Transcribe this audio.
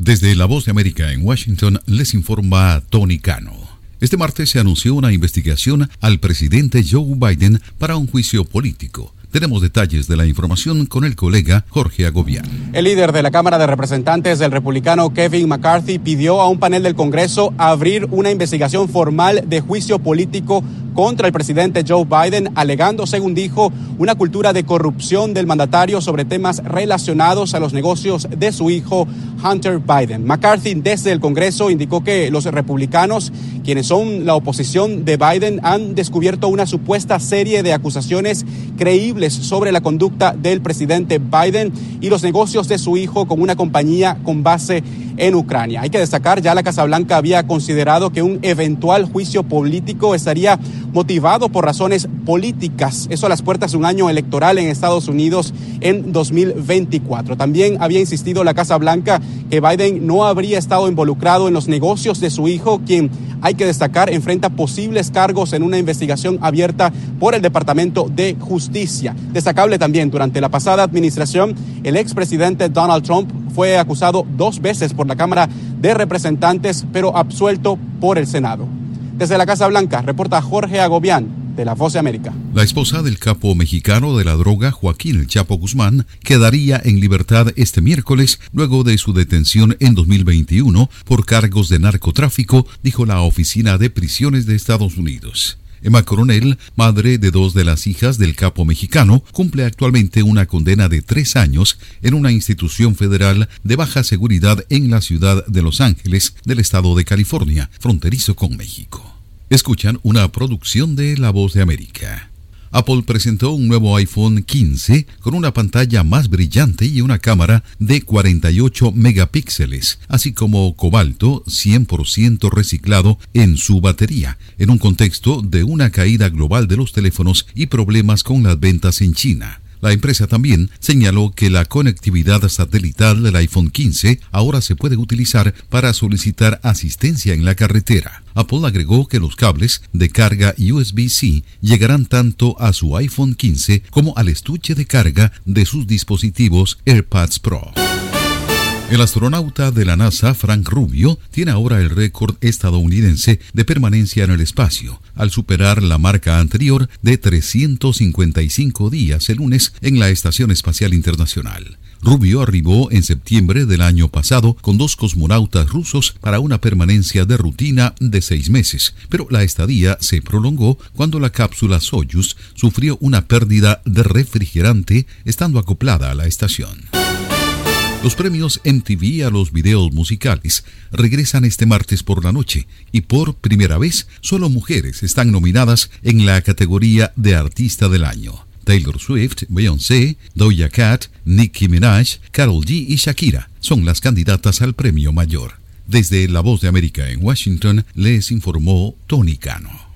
Desde La Voz de América en Washington les informa Tony Cano. Este martes se anunció una investigación al presidente Joe Biden para un juicio político. Tenemos detalles de la información con el colega Jorge Agobián. El líder de la Cámara de Representantes, el republicano Kevin McCarthy, pidió a un panel del Congreso abrir una investigación formal de juicio político contra el presidente Joe Biden, alegando, según dijo, una cultura de corrupción del mandatario sobre temas relacionados a los negocios de su hijo Hunter Biden. McCarthy, desde el Congreso, indicó que los republicanos, quienes son la oposición de Biden, han descubierto una supuesta serie de acusaciones creíbles sobre la conducta del presidente Biden y los negocios de su hijo con una compañía con base en Ucrania. Hay que destacar, ya la Casa Blanca había considerado que un eventual juicio político estaría motivado por razones políticas, eso a las puertas de un año electoral en Estados Unidos en 2024. También había insistido la Casa Blanca que Biden no habría estado involucrado en los negocios de su hijo, quien, hay que destacar, enfrenta posibles cargos en una investigación abierta por el Departamento de Justicia. Destacable también, durante la pasada administración, el expresidente Donald Trump fue acusado 2 veces por la Cámara de Representantes, pero absuelto por el Senado. Desde la Casa Blanca, reporta Jorge Agobián, de La Voz de América. La esposa del capo mexicano de la droga, Joaquín El Chapo Guzmán, quedaría en libertad este miércoles luego de su detención en 2021 por cargos de narcotráfico, dijo la Oficina de Prisiones de Estados Unidos. Emma Coronel, madre de 2 de las hijas del capo mexicano, cumple actualmente una condena de 3 años en una institución federal de baja seguridad en la ciudad de Los Ángeles, del estado de California, fronterizo con México. Escuchan una producción de La Voz de América. Apple presentó un nuevo iPhone 15 con una pantalla más brillante y una cámara de 48 megapíxeles, así como cobalto 100% reciclado en su batería, en un contexto de una caída global de los teléfonos y problemas con las ventas en China. La empresa también señaló que la conectividad satelital del iPhone 15 ahora se puede utilizar para solicitar asistencia en la carretera. Apple agregó que los cables de carga USB-C llegarán tanto a su iPhone 15 como al estuche de carga de sus dispositivos AirPods Pro. El astronauta de la NASA, Frank Rubio, tiene ahora el récord estadounidense de permanencia en el espacio, al superar la marca anterior de 355 días el lunes en la Estación Espacial Internacional. Rubio arribó en septiembre del año pasado con 2 cosmonautas rusos para una permanencia de rutina de 6 meses, pero la estadía se prolongó cuando la cápsula Soyuz sufrió una pérdida de refrigerante estando acoplada a la estación. Los premios MTV a los videos musicales regresan este martes por la noche y por primera vez solo mujeres están nominadas en la categoría de Artista del Año. Taylor Swift, Beyoncé, Doja Cat, Nicki Minaj, Karol G y Shakira son las candidatas al premio mayor. Desde La Voz de América en Washington les informó Tony Cano.